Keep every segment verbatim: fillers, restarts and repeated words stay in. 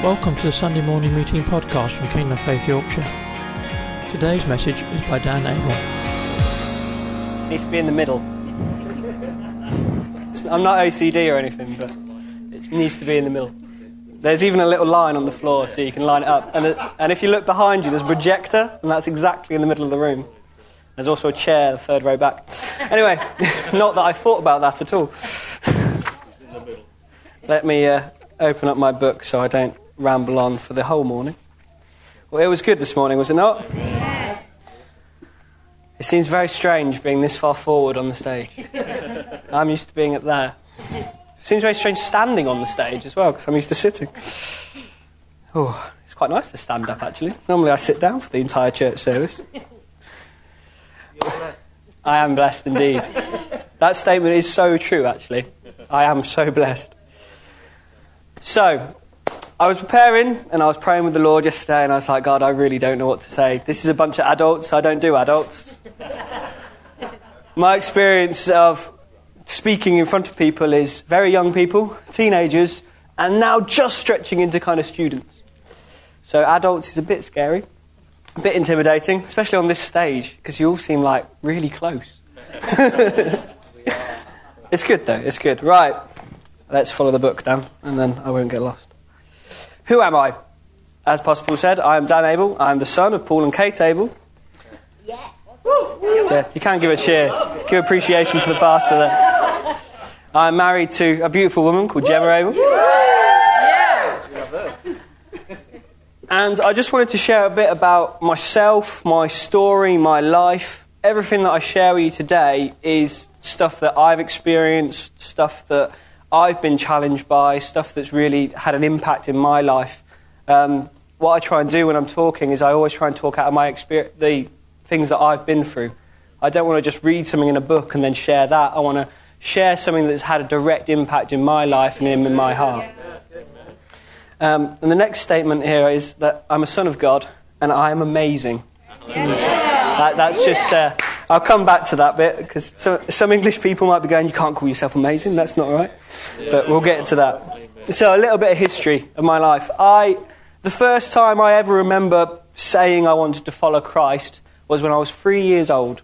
Welcome to the Sunday Morning Meeting podcast from Kingdom Faith Yorkshire. Today's message is by Dan Abel. It needs to be in the middle. I'm not O C D or anything, but it needs to be in the middle. There's even a little line on the floor so you can line it up. And, it, and if you look behind you, there's a projector, and that's exactly in the middle of the room. There's also a chair the third row back. Anyway, not that I thought about that at all. Let me uh, open up my book so I don't ramble on for the whole morning. Well, it was good this morning, was it not? Yeah. It seems very strange being this far forward on the stage. I'm used to being at there. It seems very strange standing on the stage as well, because I'm used to sitting. Oh, it's quite nice to stand up, actually. Normally I sit down for the entire church service. I am blessed indeed. That statement is so true, actually. I am so blessed. So, I was preparing and I was praying with the Lord yesterday and I was like, God, I really don't know what to say. This is a bunch of adults. I don't do adults. My experience of speaking in front of people is very young people, teenagers, and now just stretching into kind of students. So adults is a bit scary, a bit intimidating, especially on this stage, because you all seem like really close. It's good though, it's good. Right, let's follow the book, Dan, and then I won't get lost. Who am I? As Pastor Paul said, I am Dan Abel. I am the son of Paul and Kate Abel. Yeah. Yeah, you can give a cheer. Give appreciation to the pastor there. I'm married to a beautiful woman called Gemma Abel. Yeah. And I just wanted to share a bit about myself, my story, my life. Everything that I share with you today is stuff that I've experienced, stuff that I've been challenged by, stuff that's really had an impact in my life. Um, what I try and do when I'm talking is I always try and talk out of my experience, the things that I've been through. I don't want to just read something in a book and then share that. I want to share something that's had a direct impact in my life and in my heart. Um, and the next statement here is that I'm a son of God and I am amazing. That, that's just... Uh, I'll come back to that bit, because some, some English people might be going, you can't call yourself amazing, that's not right. But we'll get to that. So a little bit of history of my life. I, the first time I ever remember saying I wanted to follow Christ was when I was three years old.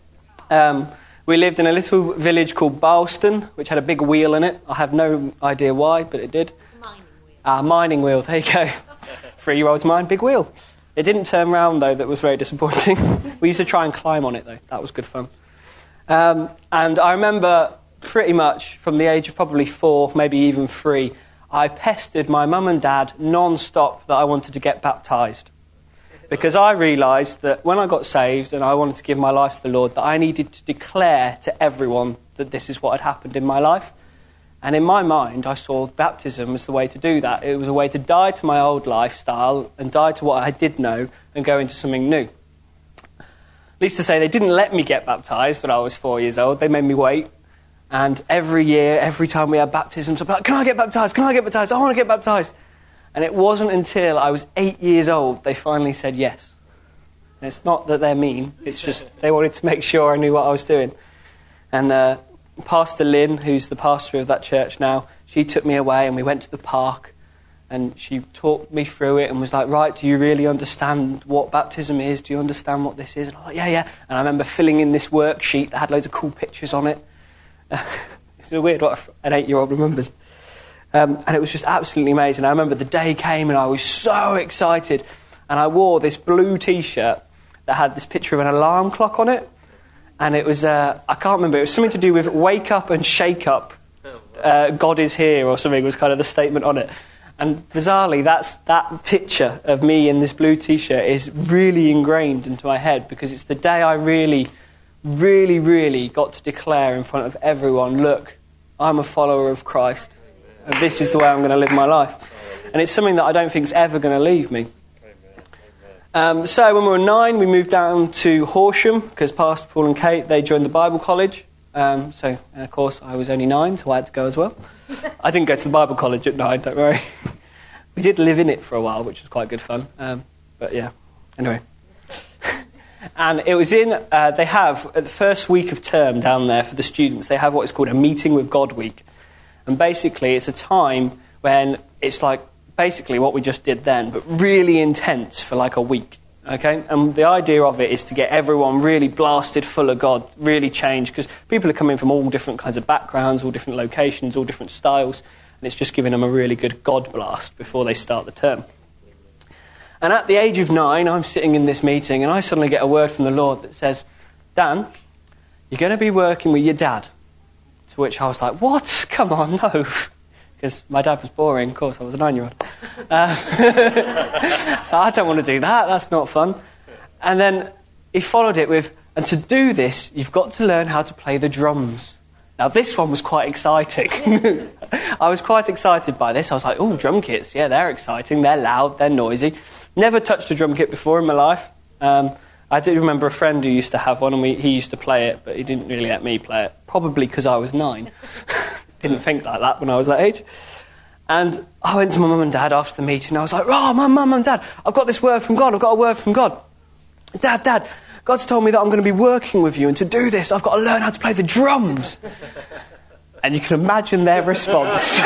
Um, we lived in a little village called Barlston, which had a big wheel in it. I have no idea why, but it did. It's a mining wheel. Ah, mining wheel, there you go. Three-year-old's mind, big wheel. It didn't turn round, though. That was very disappointing. We used to try and climb on it, though. That was good fun. Um, and I remember pretty much from the age of probably four, maybe even three, I pestered my mum and dad non-stop that I wanted to get baptised. Because I realised that when I got saved and I wanted to give my life to the Lord, that I needed to declare to everyone that this is what had happened in my life. And in my mind, I saw baptism as the way to do that. It was a way to die to my old lifestyle and die to what I did know and go into something new. At least to say, they didn't let me get baptised when I was four years old. They made me wait. And every year, every time we had baptisms, I'd be like, can I get baptised? Can I get baptised? I want to get baptised. And it wasn't until I was eight years old they finally said yes. And it's not that they're mean. It's just they wanted to make sure I knew what I was doing. And... Uh, Pastor Lynn, who's the pastor of that church now, she took me away and we went to the park and she talked me through it and was like, right, do you really understand what baptism is? Do you understand what this is? And I was like, yeah, yeah. And I remember filling in this worksheet that had loads of cool pictures on it. It's weird what an eight-year-old remembers. Um, and it was just absolutely amazing. I remember the day came and I was so excited. And I wore this blue T-shirt that had this picture of an alarm clock on it. And it was, uh, I can't remember, it was something to do with wake up and shake up, uh, God is here or something was kind of the statement on it. And bizarrely, that's that picture of me in this blue T-shirt is really ingrained into my head because it's the day I really, really, really got to declare in front of everyone, look, I'm a follower of Christ and this is the way I'm going to live my life. And it's something that I don't think is ever going to leave me. Um, so when we were nine, we moved down to Horsham because Pastor Paul and Kate, they joined the Bible college. Um, so, of course, I was only nine, so I had to go as well. I didn't go to the Bible college at nine, don't worry. We did live in it for a while, which was quite good fun. Um, but, yeah, anyway. And it was in, uh, they have, at the first week of term down there for the students, they have what is called a Meeting with God week. And basically, it's a time when it's like basically what we just did then, but really intense for like a week. Okay, and the idea of it is to get everyone really blasted full of God, really changed, because people are coming from all different kinds of backgrounds, all different locations, all different styles, and it's just giving them a really good God blast before they start the term. And at the age of nine, I'm sitting in this meeting, and I suddenly get a word from the Lord that says, Dan, you're going to be working with your dad. To which I was like, what? Come on, no. Because my dad was boring, of course, I was a nine-year-old. Uh, so I don't want to do that, that's not fun. And then he followed it with, and to do this, you've got to learn how to play the drums. Now, this one was quite exciting. I was quite excited by this. I was like, oh, drum kits, yeah, they're exciting, they're loud, they're noisy. Never touched a drum kit before in my life. Um, I do remember a friend who used to have one, and we, he used to play it, but he didn't really let me play it, probably because I was nine. Didn't think like that when I was that age. And I went to my mum and dad after the meeting. I was like, oh, my mum and dad, I've got this word from God. I've got a word from God. Dad, dad, God's told me that I'm going to be working with you. And to do this, I've got to learn how to play the drums. And you can imagine their response.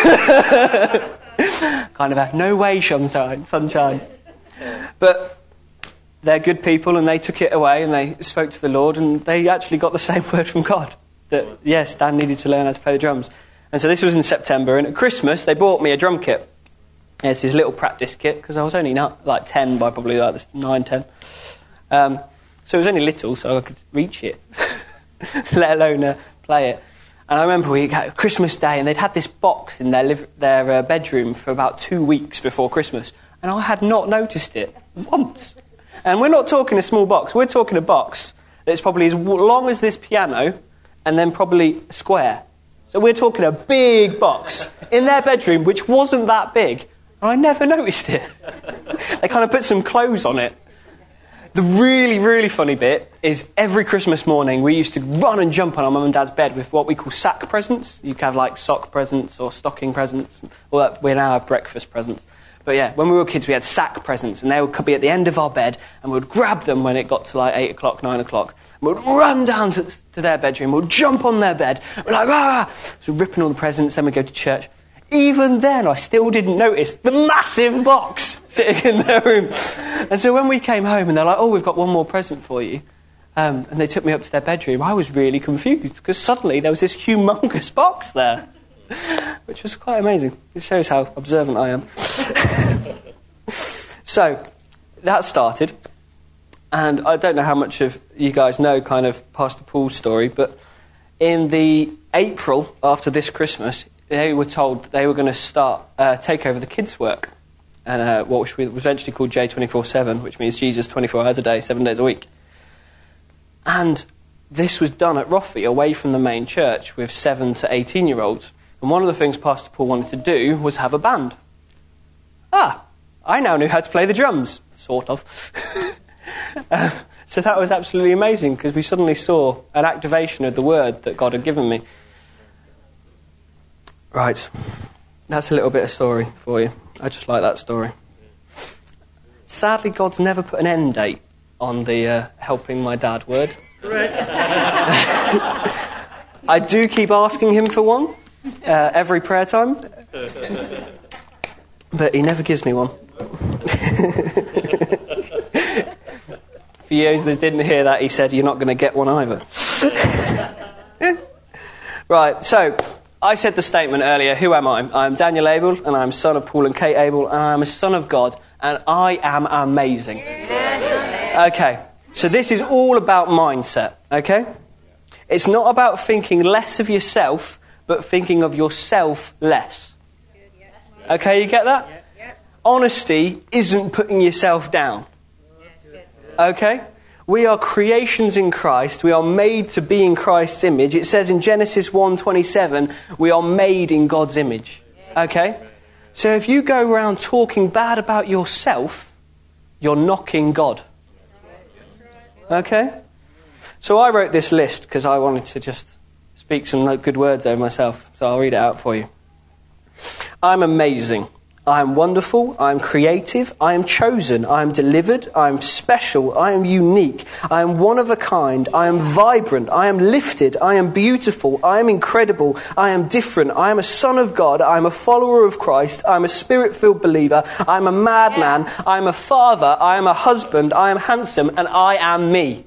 Kind of a, no way, sunshine, sunshine. But they're good people, and they took it away and they spoke to the Lord, and they actually got the same word from God. That, yes, Dan needed to learn how to play the drums. And so this was in September, and at Christmas they bought me a drum kit. And it's this little practice kit, because I was only not, like ten by probably like nine, ten. Um, so it was only little, so I could reach it, let alone uh, play it. And I remember we had Christmas Day, and they'd had this box in their liv- their uh, bedroom for about two weeks before Christmas, and I had not noticed it once. And we're not talking a small box, we're talking a box that's probably as long as this piano, and then probably a square. So we're talking a big box in their bedroom, which wasn't that big. And I never noticed it. They kind of put some clothes on it. The really, really funny bit is every Christmas morning we used to run and jump on our mum and dad's bed with what we call sack presents. You can have like sock presents or stocking presents. Well, we now have breakfast presents. But yeah, when we were kids we had sack presents, and they would be at the end of our bed, and we would grab them when it got to like eight o'clock, nine o'clock. We'd run down to, to their bedroom, we'd jump on their bed, we're like, ah! So we're ripping all the presents, then we go to church. Even then, I still didn't notice the massive box sitting in their room. And so when we came home, and they're like, oh, we've got one more present for you, um, and they took me up to their bedroom, I was really confused, because suddenly there was this humongous box there, which was quite amazing. It shows how observant I am. So, that started. And I don't know how much of you guys know kind of Pastor Paul's story, but in the April after this Christmas, they were told that they were going to start, uh, take over the kids' work, and uh, what was eventually called J twenty-four seven, which means Jesus twenty-four hours a day, seven days a week. And this was done at Roffey, away from the main church, with seven to eighteen-year-olds. And one of the things Pastor Paul wanted to do was have a band. Ah, I now knew how to play the drums, sort of. Uh, so that was absolutely amazing, because we suddenly saw an activation of the word that God had given me. Right, that's a little bit of story for you. I just like that story. Sadly, God's never put an end date on the uh, helping my dad word. I do keep asking him for one uh, every prayer time, but he never gives me one. For you that didn't hear that, he said, you're not going to get one either. Right, so I said the statement earlier, who am I? I'm Daniel Abel, and I'm son of Paul and Kate Abel, and I'm a son of God, and I am amazing. Okay, so this is all about mindset, okay? It's not about thinking less of yourself, but thinking of yourself less. Okay, you get that? Honesty isn't putting yourself down. Okay? We are creations in Christ. We are made to be in Christ's image. It says in Genesis one twenty-seven, we are made in God's image. Okay? So if you go around talking bad about yourself, you're knocking God. Okay? So I wrote this list because I wanted to just speak some good words over myself. So I'll read it out for you. I'm amazing. I am wonderful, I am creative, I am chosen, I am delivered, I am special, I am unique, I am one of a kind, I am vibrant, I am lifted, I am beautiful, I am incredible, I am different, I am a son of God, I am a follower of Christ, I am a spirit-filled believer, I am a madman, I am a father, I am a husband, I am handsome, and I am me.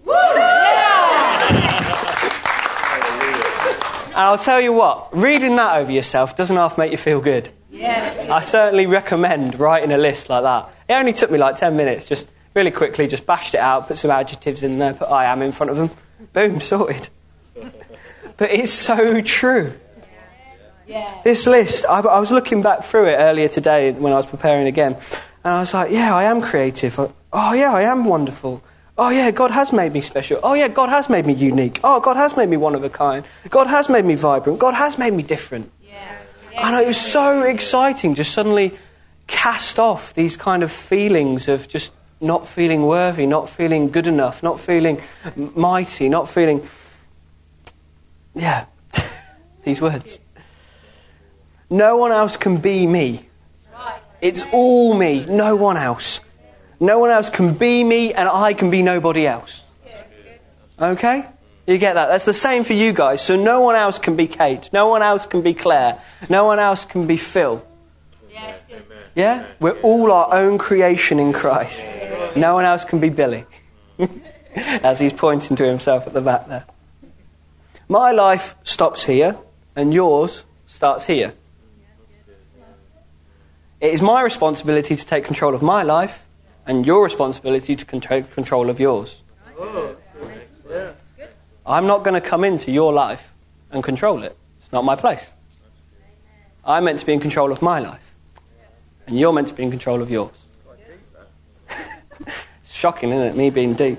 And I'll tell you what, reading that over yourself doesn't half make you feel good. Yes. I certainly recommend writing a list like that. It only took me like ten minutes, just really quickly, just bashed it out, put some adjectives in there, put I am in front of them. Boom, sorted. But it's so true. Yeah. This list, I, I was looking back through it earlier today when I was preparing again, and I was like, yeah, I am creative. Oh, yeah, I am wonderful. Oh, yeah, God has made me special. Oh, yeah, God has made me unique. Oh, God has made me one of a kind. God has made me vibrant. God has made me different. Yeah. Yeah. And it was so exciting, just suddenly cast off these kind of feelings of just not feeling worthy, not feeling good enough, not feeling mighty, not feeling... Yeah, these words. No one else can be me. It's all me, no one else. No one else can be me, and I can be nobody else. Okay? You get that? That's the same for you guys. So no one else can be Kate. No one else can be Claire. No one else can be Phil. Yeah? We're all our own creation in Christ. No one else can be Billy. As he's pointing to himself at the back there. My life stops here, and yours starts here. It is my responsibility to take control of my life, and your responsibility to control control of yours. I'm not going to come into your life and control it. It's not my place. I'm meant to be in control of my life, and you're meant to be in control of yours. It's shocking, isn't it, me being deep?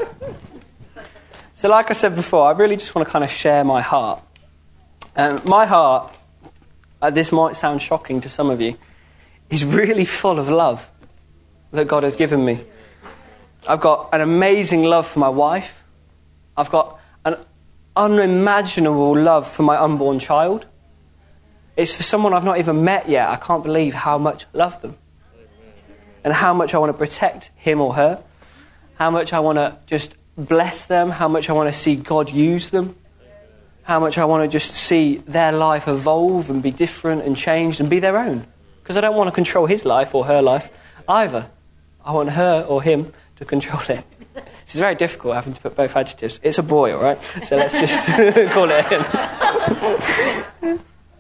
So like I said before, I really just want to kind of share my heart. Um, my heart, uh, this might sound shocking to some of you, is really full of love that God has given me. I've got an amazing love for my wife. I've got an unimaginable love for my unborn child. It's for someone I've not even met yet. I can't believe how much I love them. And how much I want to protect him or her. How much I want to just bless them. How much I want to see God use them. How much I want to just see their life evolve and be different and changed and be their own. Because I don't want to control his life or her life either. I want her or him to control it. This is very difficult having to put both adjectives. It's a boy, all right? So let's just call it him.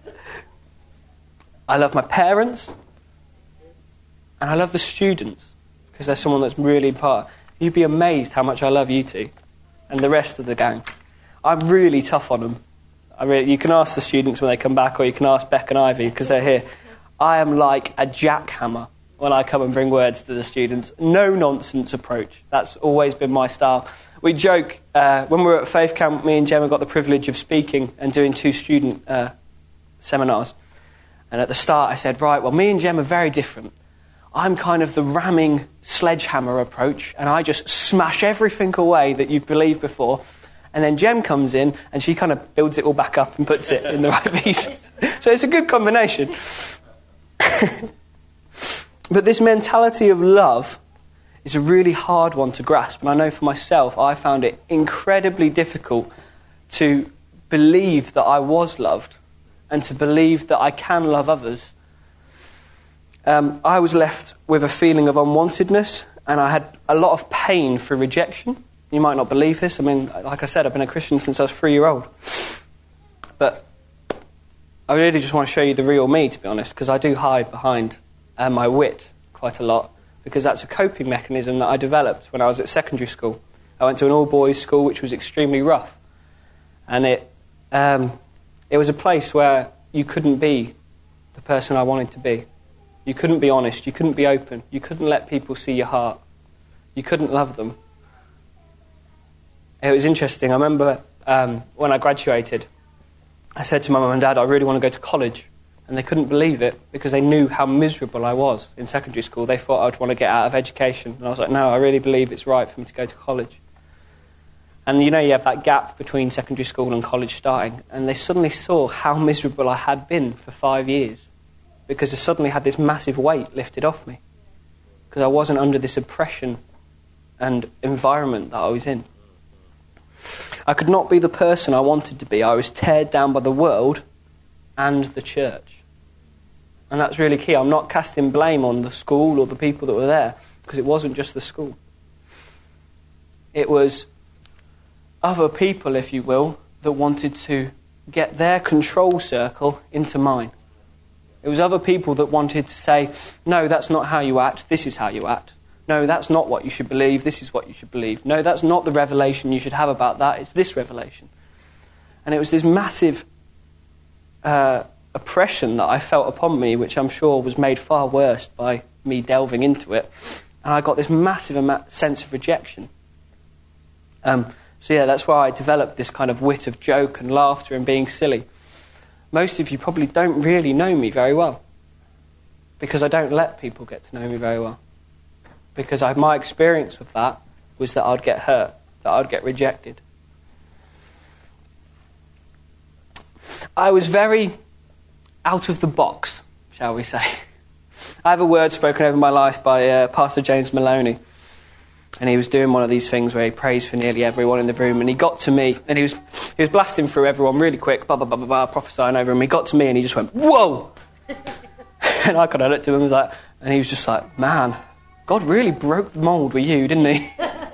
I love my parents. And I love the students. Because they're someone that's really part. You'd be amazed how much I love you two. And the rest of the gang. I'm really tough on them. I really, you can ask the students when they come back, or you can ask Beck and Ivy, because they're here. I am like a jackhammer when I come and bring words to the students. No nonsense approach. That's always been my style. We joke, uh, when we were at Faith Camp, me and Gemma got the privilege of speaking and doing two student uh, seminars. And at the start I said, right, well, me and Gemma are very different. I'm kind of the ramming sledgehammer approach, and I just smash everything away that you've believed before. And then Gem comes in, and she kind of builds it all back up and puts it in the right pieces. So it's a good combination. But this mentality of love is a really hard one to grasp. And I know for myself, I found it incredibly difficult to believe that I was loved and to believe that I can love others. Um, I was left with a feeling of unwantedness, and I had a lot of pain for rejection. You might not believe this. I mean, like I said, I've been a Christian since I was three-year-old. But I really just want to show you the real me, to be honest, because I do hide behind uh, my wit quite a lot, because that's a coping mechanism that I developed when I was at secondary school. I went to an all-boys school, which was extremely rough. And it um, it was a place where you couldn't be the person I wanted to be. You couldn't be honest. You couldn't be open. You couldn't let people see your heart. You couldn't love them. It was interesting. I remember um, when I graduated, I said to my mum and dad, I really want to go to college. And they couldn't believe it because they knew how miserable I was in secondary school. They thought I'd want to get out of education. And I was like, no, I really believe it's right for me to go to college. And you know, you have that gap between secondary school and college starting. And they suddenly saw how miserable I had been for five years. because I suddenly had this massive weight lifted off me. Because I wasn't under this oppression and environment that I was in. I could not be the person I wanted to be. I was teared down by the world and the church. And that's really key. I'm not casting blame on the school or the people that were there, because it wasn't just the school. It was other people, if you will, that wanted to get their control circle into mine. It was other people that wanted to say, no, that's not how you act, this is how you act. No, that's not what you should believe, this is what you should believe. No, that's not the revelation you should have about that, it's this revelation. And it was this massive uh, oppression that I felt upon me, which I'm sure was made far worse by me delving into it. And I got this massive ama- sense of rejection. Um, so yeah, that's why I developed this kind of wit of joke and laughter and being silly. Most of you probably don't really know me very well, because I don't let people get to know me very well. Because I, my experience with that was that I'd get hurt, that I'd get rejected. I was very out of the box, shall we say. I have a word spoken over my life by uh, Pastor James Maloney. And he was doing one of these things where he prays for nearly everyone in the room. And he got to me, and he was he was blasting through everyone really quick, blah, blah, blah, blah, blah, prophesying over him. He got to me and he just went, whoa! And I kind of looked at him and was like, and he was just like, man, God really broke the mould with you, didn't he?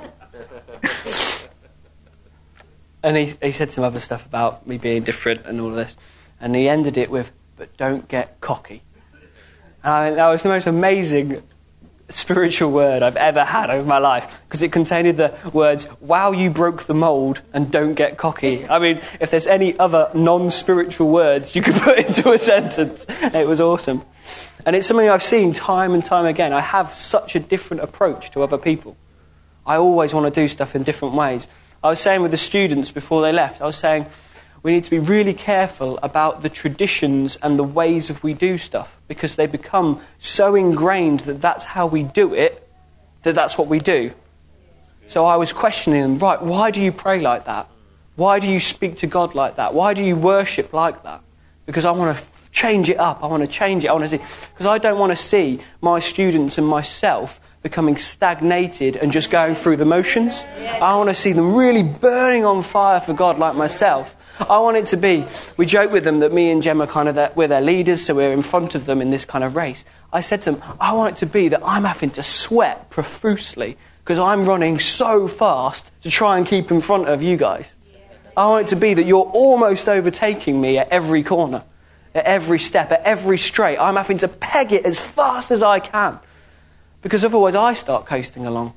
And he, he said some other stuff about me being different and all of this. And he ended it with, but don't get cocky. And I, that was the most amazing spiritual word I've ever had over my life, because it contained the words, wow, you broke the mould, and don't get cocky. I mean, if there's any other non-spiritual words you could put into a sentence, it was awesome. And it's something I've seen time and time again. I have such a different approach to other people. I always want to do stuff in different ways. I was saying with the students before they left, I was saying, we need to be really careful about the traditions and the ways of we do stuff, because they become so ingrained that that's how we do it, that that's what we do. So I was questioning them, right, why do you pray like that? Why do you speak to God like that? Why do you worship like that? Because I want to change it up. I want to change it. I want to see, because I don't want to see my students and myself becoming stagnated and just going through the motions. I want to see them really burning on fire for God like myself. I want it to be, we joke with them that me and Jem are kind of their, we're their leaders, so we're in front of them in this kind of race. I said to them, I want it to be that I'm having to sweat profusely because I'm running so fast to try and keep in front of you guys. I want it to be that you're almost overtaking me at every corner, at every step, at every straight. I'm having to peg it as fast as I can, because otherwise I start coasting along.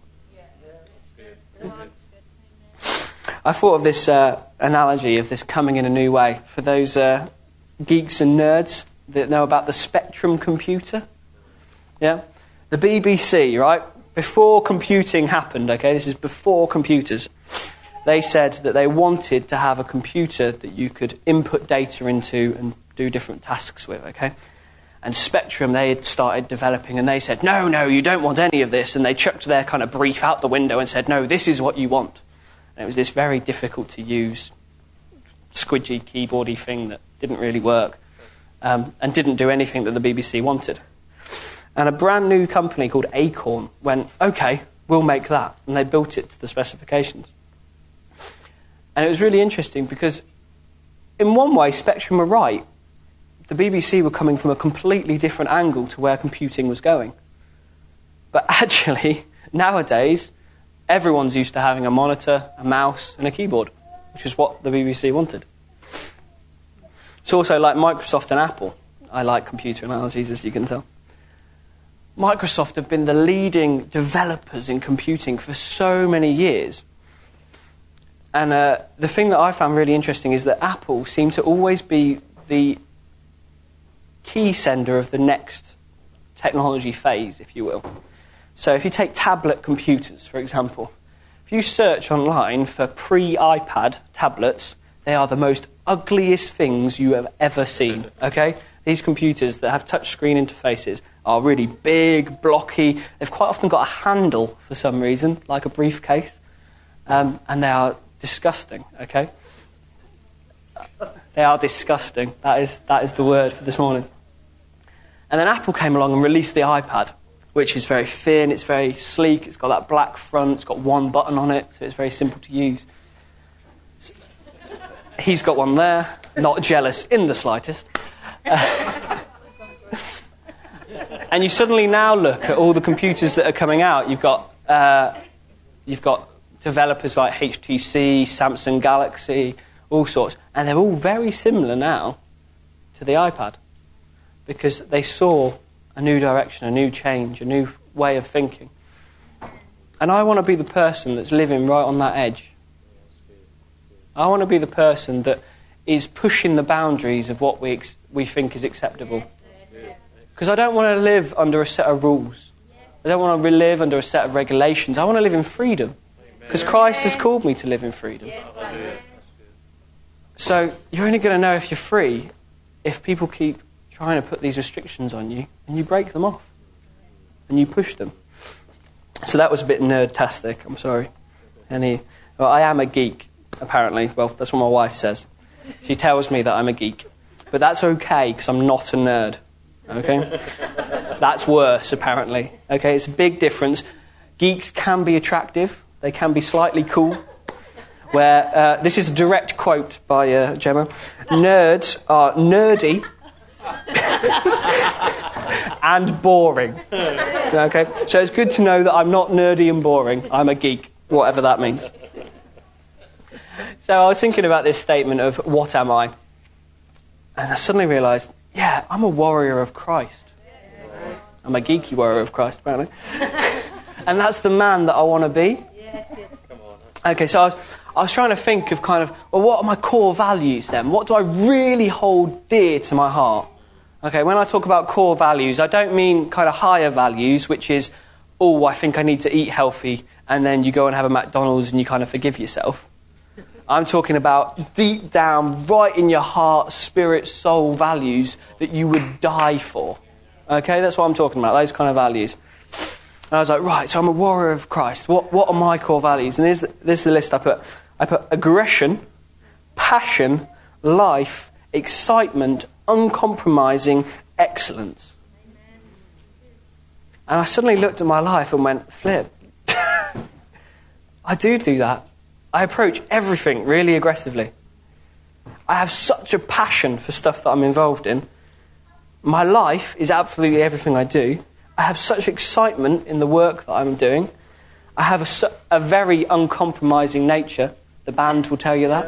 I thought of this uh, analogy of this coming in a new way for those uh, geeks and nerds that know about the Spectrum computer. Yeah, the B B C, right? Before computing happened, okay, this is before computers. They said that they wanted to have a computer that you could input data into and do different tasks with, okay? And Spectrum, they had started developing, and they said, no, no, you don't want any of this. And they chucked their kind of brief out the window and said, no, this is what you want. And it was this very difficult to use, squidgy, keyboardy thing that didn't really work um, and didn't do anything that the B B C wanted. And a brand new company called Acorn went, OK, we'll make that. And they built it to the specifications. And it was really interesting because in one way, Spectrum were right. The B B C were coming from a completely different angle to where computing was going. But actually, nowadays, everyone's used to having a monitor, a mouse, and a keyboard, which is what the B B C wanted. It's also like Microsoft and Apple. I like computer analogies, as you can tell. Microsoft have been the leading developers in computing for so many years. And uh, the thing that I found really interesting is that Apple seemed to always be the key sender of the next technology phase, if you will. So if you take tablet computers, for example, if you search online for pre-iPad tablets, they are the most ugliest things you have ever seen, okay? These computers that have touchscreen interfaces are really big, blocky. They've quite often got a handle for some reason, like a briefcase, um, and they are disgusting, okay? They are disgusting. That is, that is the word for this morning. And then Apple came along and released the iPad, which is very thin, it's very sleek, it's got that black front, it's got one button on it, so it's very simple to use. He's got one there, not jealous in the slightest. Uh, and you suddenly now look at all the computers that are coming out. You've got uh, you've got developers like H T C, Samsung Galaxy, all sorts, and they're all very similar now to the iPad because they saw a new direction, a new change, a new way of thinking. And I want to be the person that's living right on that edge. I want to be the person that is pushing the boundaries of what we ex- we think is acceptable. Because I don't want to live under a set of rules. I don't want to live under a set of regulations. I want to live in freedom. Because Christ has called me to live in freedom. So you're only going to know if you're free if people keep trying to put these restrictions on you and you break them off. And you push them. So that was a bit nerd-tastic, I'm sorry. Any, well, I am a geek. Apparently. Well, that's what my wife says. She tells me that I'm a geek. But that's okay, because I'm not a nerd. Okay? That's worse, apparently. Okay, it's a big difference. Geeks can be attractive. They can be slightly cool. Where, uh, this is a direct quote by uh, Gemma. Nerds are nerdy and boring. Okay? So it's good to know that I'm not nerdy and boring. I'm a geek, whatever that means. So I was thinking about this statement of, what am I? And I suddenly realised, yeah, I'm a warrior of Christ. I'm a geeky warrior of Christ, apparently. And that's the man that I want to be. Okay, so I was, I was trying to think of kind of, well, what are my core values then? What do I really hold dear to my heart? Okay, when I talk about core values, I don't mean kind of higher values, which is, oh, I think I need to eat healthy, and then you go and have a McDonald's and you kind of forgive yourself. I'm talking about deep down, right in your heart, spirit, soul values that you would die for. Okay, that's what I'm talking about, those kind of values. And I was like, right, so I'm a warrior of Christ. What what are my core values? And this, this is the list I put. I put aggression, passion, life, excitement, uncompromising, excellence. And I suddenly looked at my life and went, flip. I do do that. I approach everything really aggressively. I have such a passion for stuff that I'm involved in. My life is absolutely everything I do. I have such excitement in the work that I'm doing. I have a, a very uncompromising nature. The band will tell you that.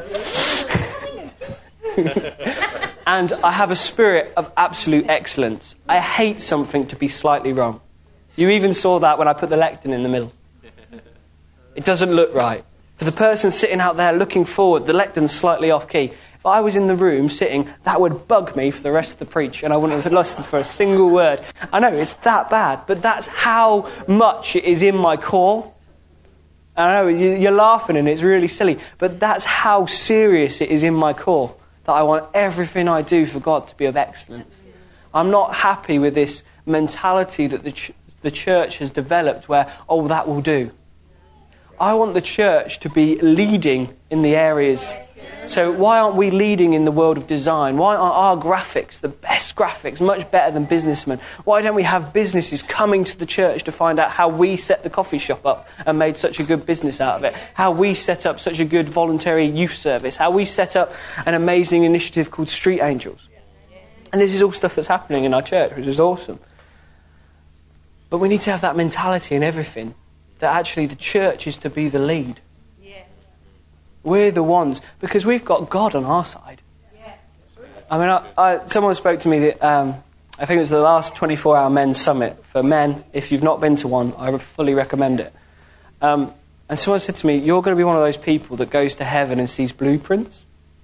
And I have a spirit of absolute excellence. I hate something to be slightly wrong. You even saw that when I put the lectern in the middle. It doesn't look right. For the person sitting out there looking forward, the lectern's slightly off key. If I was in the room sitting, that would bug me for the rest of the preach, and I wouldn't have listened for a single word. I know, it's that bad, but that's how much it is in my core. I know, you're laughing and it's really silly, but that's how serious it is in my core, that I want everything I do for God to be of excellence. I'm not happy with this mentality that the, ch- the church has developed where, oh, that will do. I want the church to be leading in the areas. So why aren't we leading in the world of design? Why aren't our graphics the best graphics, much better than businessmen? Why don't we have businesses coming to the church to find out how we set the coffee shop up and made such a good business out of it? How we set up such a good voluntary youth service? How we set up an amazing initiative called Street Angels? And this is all stuff that's happening in our church, which is awesome. But we need to have that mentality in everything. That actually the church is to be the lead. Yeah. We're the ones, because we've got God on our side. Yeah. I mean, I, I, someone spoke to me, that, um, I think it was the last twenty-four hour men's summit for men. If you've not been to one, I fully recommend it. Um, and someone said to me, you're going to be one of those people that goes to heaven and sees blueprints.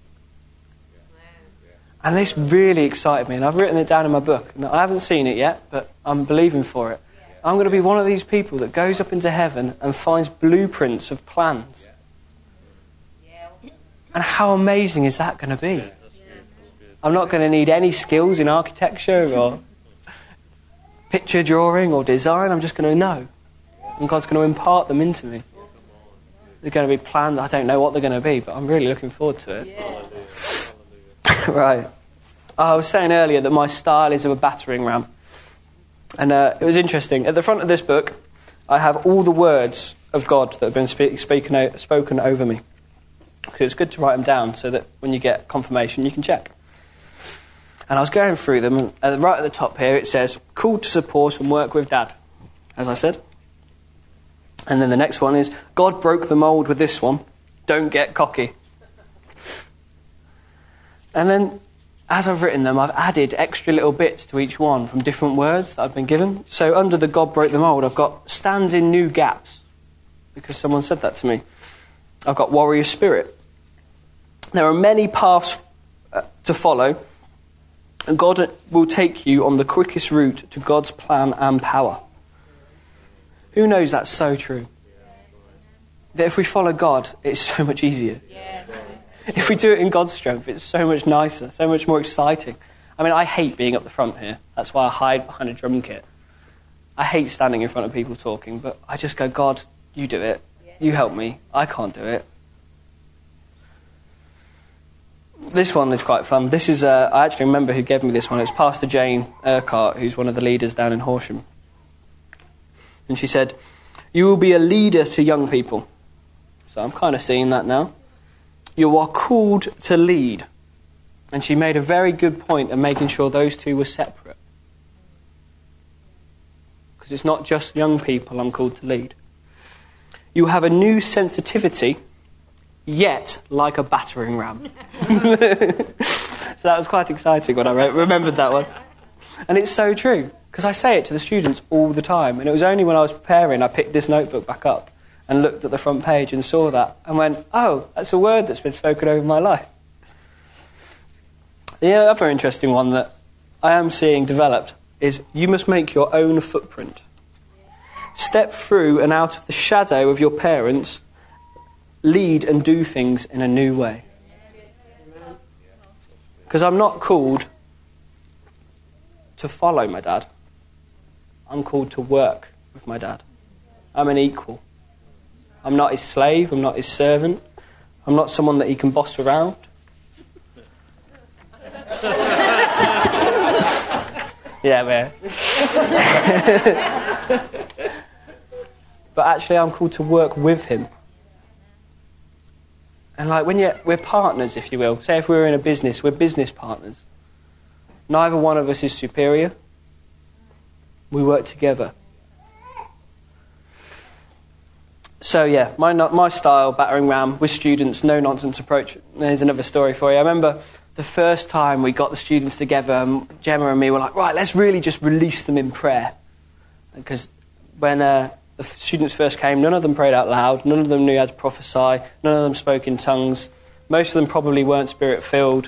And this really excited me, and I've written it down in my book. Now, I haven't seen it yet, but I'm believing for it. I'm going to be one of these people that goes up into heaven and finds blueprints of plans. And how amazing is that going to be? I'm not going to need any skills in architecture or picture drawing or design. I'm just going to know. And God's going to impart them into me. They're going to be plans. I don't know what they're going to be, but I'm really looking forward to it. Yeah. Right. Oh, I was saying earlier that my style is of a battering ram. And uh, it was interesting. At the front of this book, I have all the words of God that have been spe- speaking, spoken over me. So it's good to write them down so that when you get confirmation, you can check. And I was going through them, and right at the top here it says, called to support and work with Dad, as I said. And then the next one is, God broke the mould with this one, don't get cocky. And then, as I've written them, I've added extra little bits to each one from different words that I've been given. So under the God broke the mould, I've got stands in new gaps, because someone said that to me. I've got warrior spirit. There are many paths uh, to follow, and God will take you on the quickest route to God's plan and power. Who knows that's so true? That if we follow God, it's so much easier. If we do it in God's strength, it's so much nicer, so much more exciting. I mean, I hate being up the front here. That's why I hide behind a drum kit. I hate standing in front of people talking, but I just go, God, you do it. You help me. I can't do it. This one is quite fun. This is, uh, I actually remember who gave me this one. It was Pastor Jane Urquhart, who's one of the leaders down in Horsham. And she said, you will be a leader to young people. So I'm kind of seeing that now. You are called to lead. And she made a very good point of making sure those two were separate. Because it's not just young people I'm called to lead. You have a new sensitivity, yet like a battering ram. So that was quite exciting when I re- remembered that one. And it's so true, because I say it to the students all the time. And it was only when I was preparing I picked this notebook back up and looked at the front page and saw that and went, oh, that's a word that's been spoken over my life. The other interesting one that I am seeing developed is you must make your own footprint. Step through and out of the shadow of your parents, lead and do things in a new way. Because I'm not called to follow my dad. I'm called to work with my dad. I'm an equal. I'm not his slave. I'm not his servant. I'm not someone that he can boss around. Yeah, man. But actually, I'm called to work with him. And like when you're, we're partners, if you will. Say if we were in a business, we're business partners. Neither one of us is superior. We work together. So yeah, my my style, battering ram, with students, no nonsense approach. There's another story for you. I remember the first time we got the students together, and Gemma and me were like, right, let's really just release them in prayer. Because when uh, the students first came, none of them prayed out loud, none of them knew how to prophesy, none of them spoke in tongues, most of them probably weren't spirit-filled.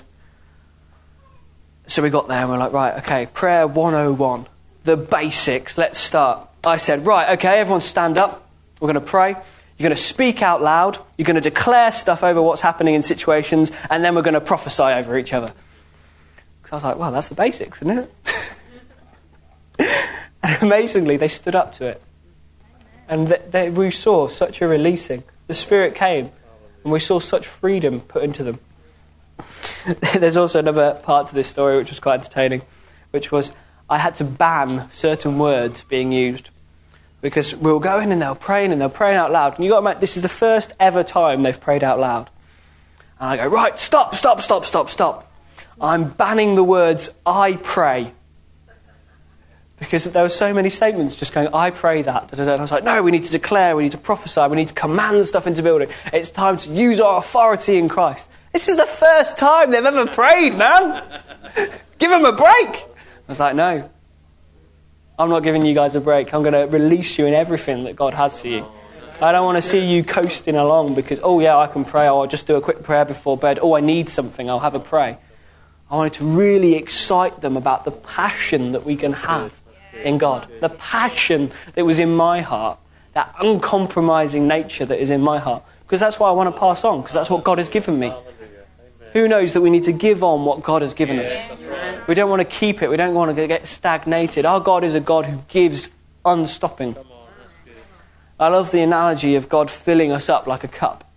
So we got there and we were like, right, okay, prayer one oh one, the basics, let's start. I said, right, okay, everyone stand up. We're going to pray. You're going to speak out loud. You're going to declare stuff over what's happening in situations, and then we're going to prophesy over each other. Because I was like, well, that's the basics, isn't it? And amazingly, they stood up to it. And they, they, we saw such a releasing. The Spirit came, and we saw such freedom put into them. There's also another part to this story which was quite entertaining, which was I had to ban certain words being used. Because we were going and they were praying and they were praying out loud. And you've got to imagine, this is the first ever time they've prayed out loud. And I go, right, stop, stop, stop, stop, stop. I'm banning the words, I pray. Because there were so many statements just going, I pray that. And I was like, no, we need to declare, we need to prophesy, we need to command stuff into building. It's time to use our authority in Christ. This is the first time they've ever prayed, man. Give them a break. I was like, no. I'm not giving you guys a break. I'm going to release you in everything that God has for you. I don't want to see you coasting along because, oh yeah, I can pray. Oh, I'll just do a quick prayer before bed. Oh, I need something. I'll have a pray. I wanted to really excite them about the passion that we can have in God. The passion that was in my heart. That uncompromising nature that is in my heart. Because that's what I want to pass on. Because that's what God has given me. Who knows that we need to give on what God has given us? We don't want to keep it. We don't want to get stagnated. Our God is a God who gives unstopping. I love the analogy of God filling us up like a cup.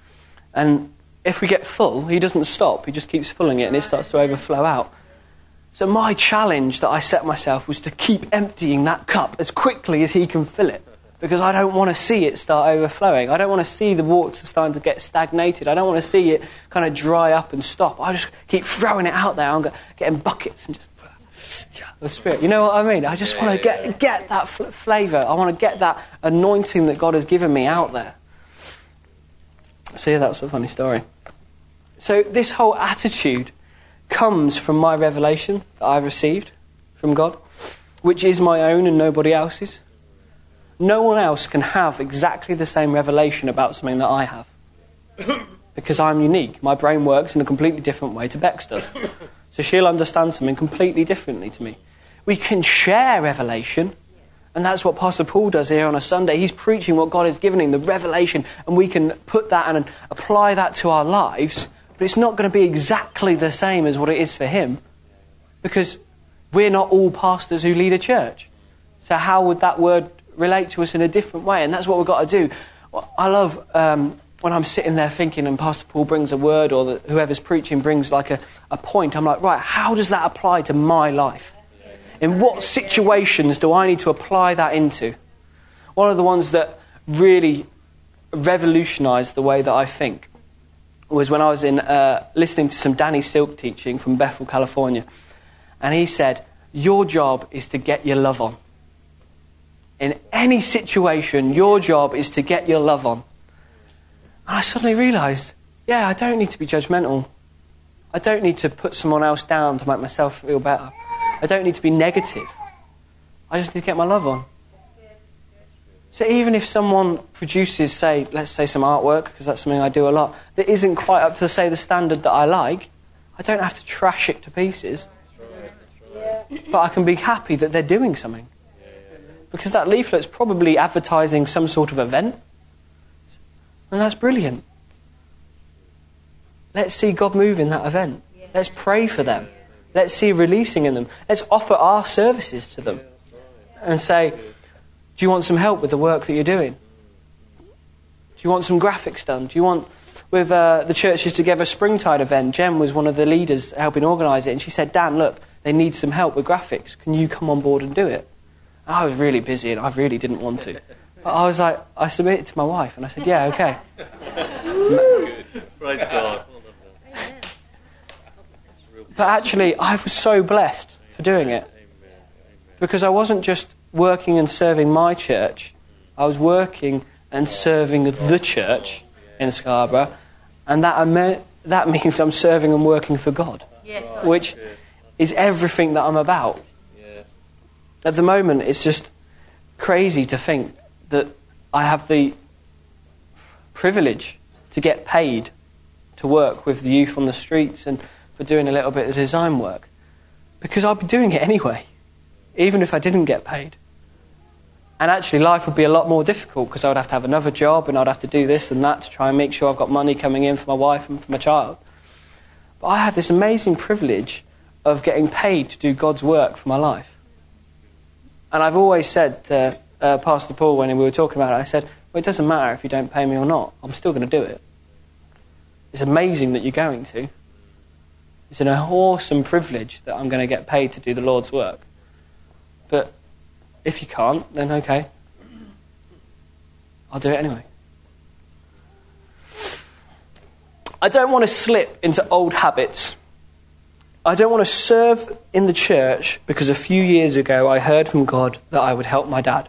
And if we get full, he doesn't stop. He just keeps filling it and it starts to overflow out. So my challenge that I set myself was to keep emptying that cup as quickly as he can fill it, because I don't want to see it start overflowing. I don't want to see the water starting to get stagnated. I don't want to see it kind of dry up and stop. I just keep throwing it out there. I'm getting buckets and just the Spirit. You know what I mean? I just want to get get that fl- flavour. I want to get that anointing that God has given me out there. So yeah, that's a funny story. So this whole attitude comes from my revelation that I've received from God, which is my own and nobody else's. No one else can have exactly the same revelation about something that I have, because I'm unique. My brain works in a completely different way to Bex does. So she'll understand something completely differently to me. We can share revelation, and that's what Pastor Paul does here on a Sunday. He's preaching what God has given him, the revelation, and we can put that and apply that to our lives. But it's not going to be exactly the same as what it is for him, because we're not all pastors who lead a church. So how would that word relate to us in a different way? And that's what we've got to do. I love um, when I'm sitting there thinking and Pastor Paul brings a word, or the, whoever's preaching brings like a, a point. I'm like, right, how does that apply to my life? In what situations do I need to apply that into? One of the ones that really revolutionised the way that I think was when I was in uh, listening to some Danny Silk teaching from Bethel, California. And he said, your job is to get your love on. In any situation, your job is to get your love on. And I suddenly realised, yeah, I don't need to be judgmental. I don't need to put someone else down to make myself feel better. I don't need to be negative. I just need to get my love on. So even if someone produces, say, let's say some artwork, because that's something I do a lot, that isn't quite up to, say, the standard that I like, I don't have to trash it to pieces. But I can be happy that they're doing something. Because that leaflet's probably advertising some sort of event. And that's brilliant. Let's see God move in that event. Let's pray for them. Let's see releasing in them. Let's offer our services to them. And say, do you want some help with the work that you're doing? Do you want some graphics done? Do you want, with uh, the churches together Springtide event, Jen was one of the leaders helping organise it, and she said, Dan, look, they need some help with graphics. Can you come on board and do it? And I was really busy and I really didn't want to. But I was like, I submitted to my wife and I said, yeah, okay. Praise God. But actually, I was so blessed for doing it. Because I wasn't just working and serving my church, I was working and serving the church in Scarborough, and that am- that means I'm serving and working for God, which is everything that I'm about. At the moment, it's just crazy to think that I have the privilege to get paid to work with the youth on the streets and for doing a little bit of design work, because I'd be doing it anyway, even if I didn't get paid. And actually life would be a lot more difficult because I would have to have another job and I'd have to do this and that to try and make sure I've got money coming in for my wife and for my child. But I have this amazing privilege of getting paid to do God's work for my life. And I've always said to uh, Pastor Paul when we were talking about it, I said, well, it doesn't matter if you don't pay me or not. I'm still going to do it. It's amazing that you're going to. It's an awesome privilege that I'm going to get paid to do the Lord's work. But if you can't, then okay. I'll do it anyway. I don't want to slip into old habits. I don't want to serve in the church because a few years ago I heard from God that I would help my dad.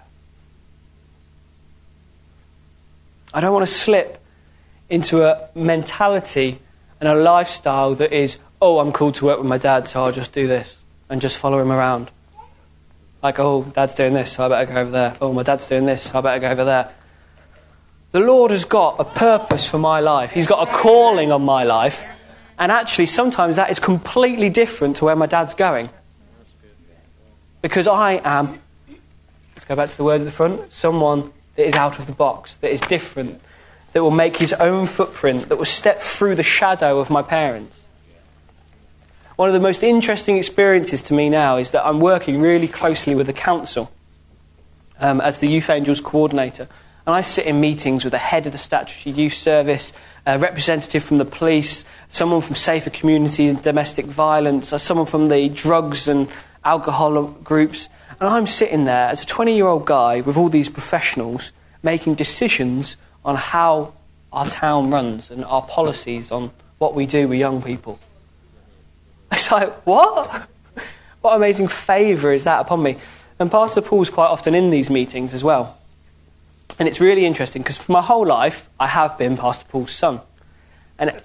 I don't want to slip into a mentality and a lifestyle that is, oh, I'm called to work with my dad, so I'll just do this and just follow him around. Like, oh, Dad's doing this, so I better go over there. Oh, my dad's doing this, so I better go over there. The Lord has got a purpose for my life. He's got a calling on my life. And actually, sometimes that is completely different to where my dad's going. Because I am, let's go back to the word at the front, someone that is out of the box, that is different, that will make his own footprint, that will step through the shadow of my parents. One of the most interesting experiences to me now is that I'm working really closely with the council um, as the Youth Angels coordinator. And I sit in meetings with the head of the Statutory Youth Service, a representative from the police, someone from Safer Community and Domestic Violence, or someone from the drugs and alcohol groups. And I'm sitting there as a twenty-year-old guy with all these professionals making decisions on how our town runs and our policies on what we do with young people. It's like, what? What amazing favour is that upon me? And Pastor Paul's quite often in these meetings as well. And it's really interesting because for my whole life, I have been Pastor Paul's son. And it...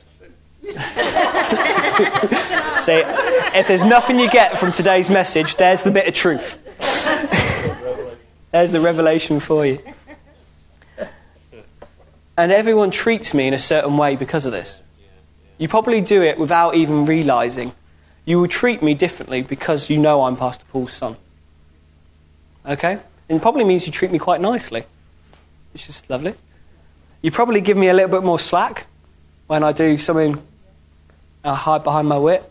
See, if there's nothing you get from today's message, there's the bit of truth. There's the revelation for you. And everyone treats me in a certain way because of this. You probably do it without even realising. You will treat me differently because you know I'm Pastor Paul's son. Okay? And it probably means you treat me quite nicely. It's just lovely. You probably give me a little bit more slack when I do something I hide behind my wit.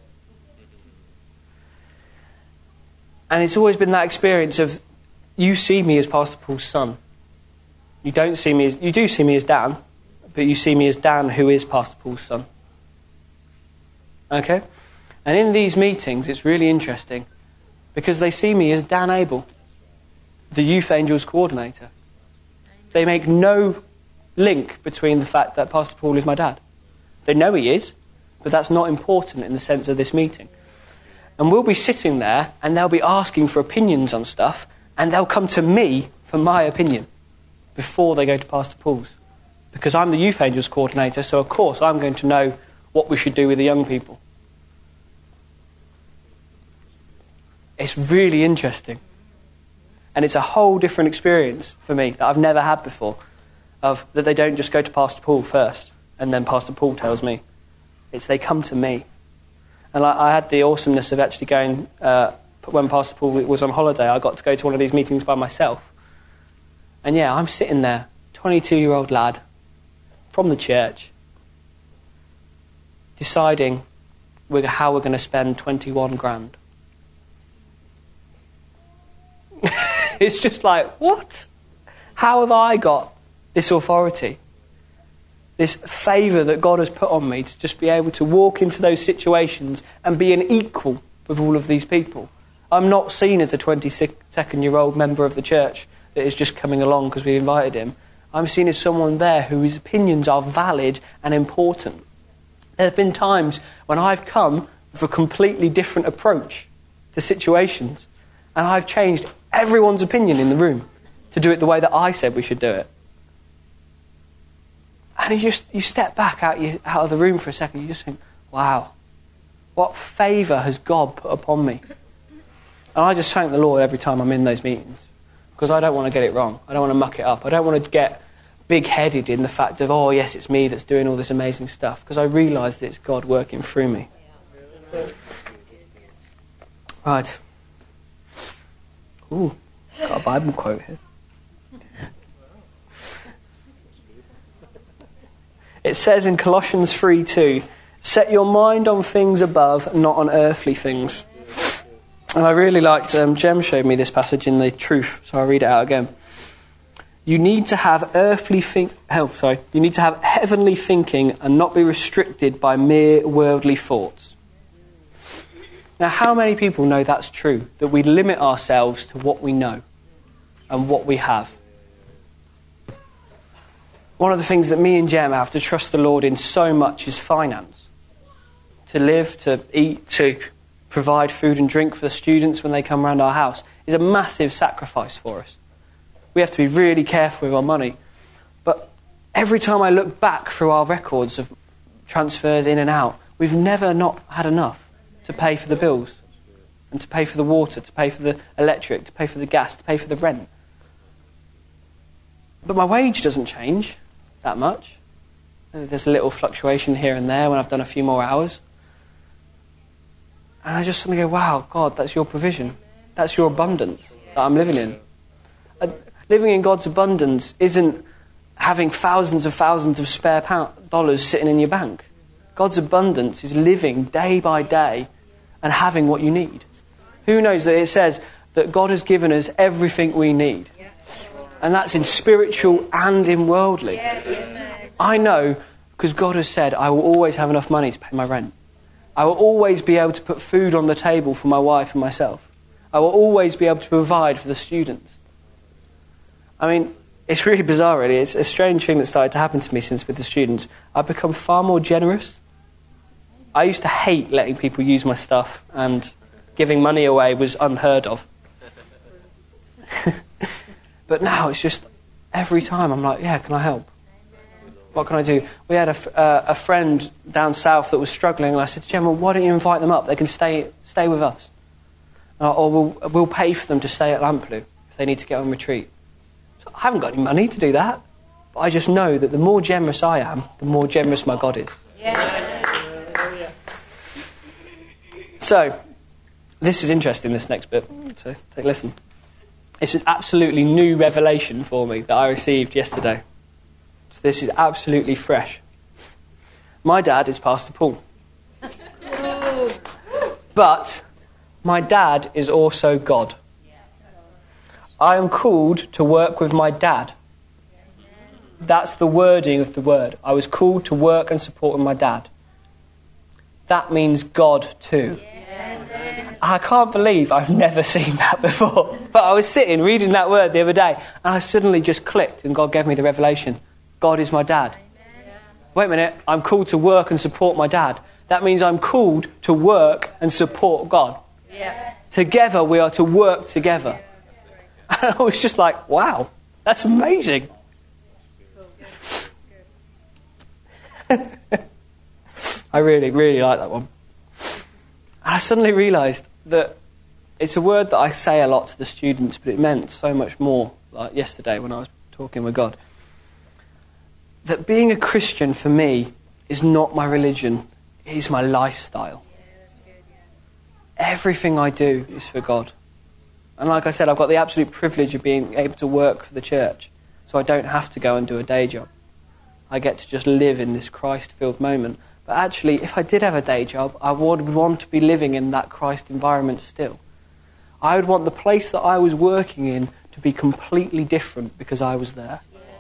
And it's always been that experience of you see me as Pastor Paul's son. You don't see me as you do see me as Dan, but you see me as Dan who is Pastor Paul's son. Okay? And in these meetings it's really interesting because they see me as Dan Abel, the Youth Angels coordinator. They make no link between the fact that Pastor Paul is my dad. They know he is, but that's not important in the sense of this meeting. And we'll be sitting there and they'll be asking for opinions on stuff and they'll come to me for my opinion before they go to Pastor Paul's. Because I'm the Youth Angels coordinator, so of course I'm going to know what we should do with the young people. It's really interesting. And it's a whole different experience for me that I've never had before, of that they don't just go to Pastor Paul first and then Pastor Paul tells me. It's they come to me. And I, I had the awesomeness of actually going, uh, when Pastor Paul was on holiday, I got to go to one of these meetings by myself. And yeah, I'm sitting there, twenty-two-year-old lad from the church, deciding we're, how we're going to spend twenty-one grand. It's just like, what? How have I got this authority? This favour that God has put on me to just be able to walk into those situations and be an equal with all of these people. I'm not seen as a twenty-second-year-old member of the church that is just coming along because we invited him. I'm seen as someone there whose opinions are valid and important. There have been times when I've come with a completely different approach to situations and I've changed everyone's opinion in the room to do it the way that I said we should do it. And you just you step back out, you, out of the room for a second, you just think, wow, what favour has God put upon me? And I just thank the Lord every time I'm in those meetings, because I don't want to get it wrong. I don't want to muck it up. I don't want to get big-headed in the fact of, oh, yes, it's me that's doing all this amazing stuff, because I realise that it's God working through me. Right. Ooh, got a Bible quote here. It says in Colossians three two, set your mind on things above, not on earthly things. And I really liked, um, Jem showed me this passage in the Truth, so I'll read it out again. You need to have earthly think, oh, sorry, you need to have heavenly thinking and not be restricted by mere worldly thoughts. Now, how many people know that's true, that we limit ourselves to what we know and what we have? One of the things that me and Jem have to trust the Lord in so much is finance. To live, to eat, to provide food and drink for the students when they come around our house is a massive sacrifice for us. We have to be really careful with our money. But every time I look back through our records of transfers in and out, we've never not had enough to pay for the bills and to pay for the water, to pay for the electric, to pay for the gas, to pay for the rent. But my wage doesn't change that much. There's a little fluctuation here and there when I've done a few more hours. And I just suddenly go, wow, God, that's your provision. That's your abundance that I'm living in. And living in God's abundance isn't having thousands of thousands of spare pound, dollars sitting in your bank. God's abundance is living day by day and having what you need. Who knows that it says that God has given us everything we need? And that's in spiritual and in worldly. I know because God has said I will always have enough money to pay my rent. I will always be able to put food on the table for my wife and myself. I will always be able to provide for the students. I mean, it's really bizarre, really. It's a strange thing that started to happen to me since with the students. I've become far more generous. I used to hate letting people use my stuff, and giving money away was unheard of. But now it's just, every time I'm like, yeah, can I help? What can I do? We had a, uh, a friend down south that was struggling, and I said to Gemma, why don't you invite them up? They can stay stay with us. Uh, or we'll, we'll pay for them to stay at Lamplugh if they need to get on retreat. So I haven't got any money to do that. But I just know that the more generous I am, the more generous my God is. Yeah. So, this is interesting, this next bit. So, take a listen. It's an absolutely new revelation for me that I received yesterday. So this is absolutely fresh. My dad is Pastor Paul. But my dad is also God. I am called to work with my dad. That's the wording of the word. I was called to work and support my dad. That means God too. I can't believe I've never seen that before. But I was sitting reading that word the other day, and I suddenly just clicked, and God gave me the revelation. God is my dad. Amen. Wait a minute, I'm called to work and support my dad. That means I'm called to work and support God. Yeah. Together we are to work together. And I was just like, wow, that's amazing. I really, really like that one. And I suddenly realised that it's a word that I say a lot to the students, but it meant so much more, like yesterday when I was talking with God. That being a Christian for me is not my religion, it is my lifestyle. Yeah, that's good, yeah. Everything I do is for God. And like I said, I've got the absolute privilege of being able to work for the church, so I don't have to go and do a day job. I get to just live in this Christ-filled moment. But actually, if I did have a day job, I would want to be living in that Christ environment still. I would want the place that I was working in to be completely different because I was there.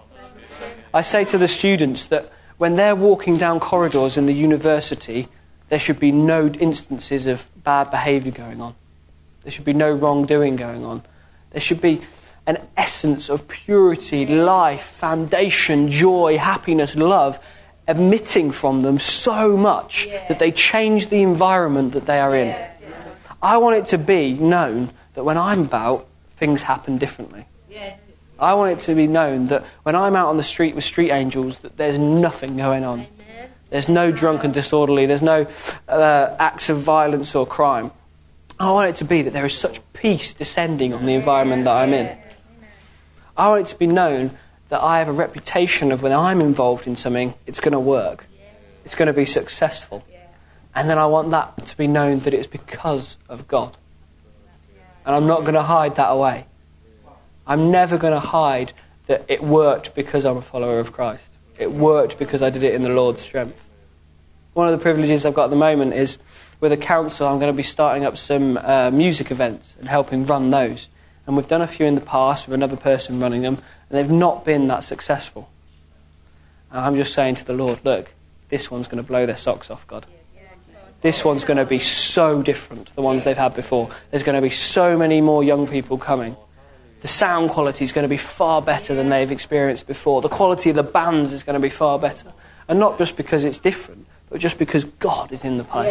I say to the students that when they're walking down corridors in the university, there should be no instances of bad behaviour going on. There should be no wrongdoing going on. There should be an essence of purity, life, foundation, joy, happiness, love, emitting from them so much yeah. that they change the environment that they are in. Yeah. Yeah. I want it to be known that when I'm about, things happen differently. Yeah. I want it to be known that when I'm out on the street with street angels, that there's nothing going on. Amen. There's no drunken disorderly, there's no uh, acts of violence or crime. I want it to be that there is such peace descending on the environment that I'm in. I want it to be known that I have a reputation of when I'm involved in something, it's going to work. It's going to be successful. And then I want that to be known that it's because of God. And I'm not going to hide that away. I'm never going to hide that it worked because I'm a follower of Christ. It worked because I did it in the Lord's strength. One of the privileges I've got at the moment is with a council, I'm going to be starting up some uh, music events and helping run those. And we've done a few in the past with another person running them, and they've not been that successful. And I'm just saying to the Lord, look, this one's going to blow their socks off, God. This one's going to be so different to the ones they've had before. There's going to be so many more young people coming. The sound quality is going to be far better than they've experienced before. The quality of the bands is going to be far better. And not just because it's different, but just because God is in the place.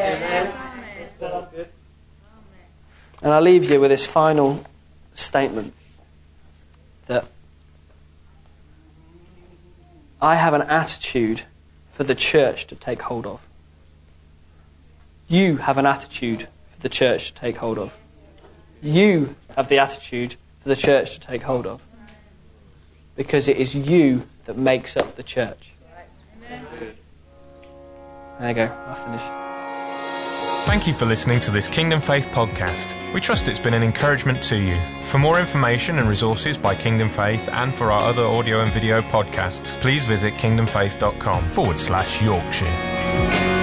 And I'll leave you with this final statement that I have an attitude for the church to take hold of. You have an attitude for the church to take hold of. You have the attitude for the church to take hold of. Because it is you that makes up the church. There you go, I finished. Thank you for listening to this Kingdom Faith podcast. We trust it's been an encouragement to you. For more information and resources by Kingdom Faith and for our other audio and video podcasts, please visit kingdomfaith.com forward slash Yorkshire.